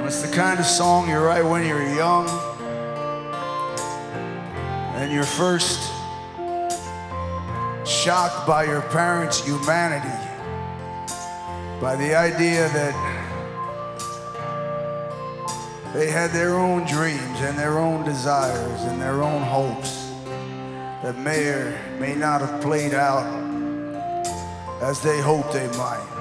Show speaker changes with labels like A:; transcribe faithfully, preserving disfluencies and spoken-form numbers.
A: It's the kind of song you write when you're young and you're first shocked by your parents' humanity, by the idea that they had their own dreams and their own desires and their own hopes that may or may not have played out as they hoped they might.